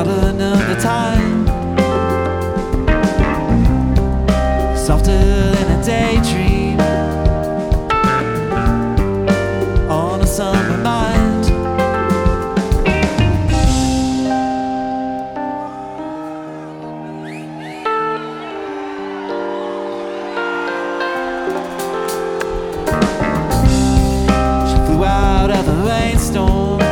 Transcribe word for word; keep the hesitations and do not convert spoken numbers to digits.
pattern of the time, softer than a daydream on a summer night. She flew out of the rainstorm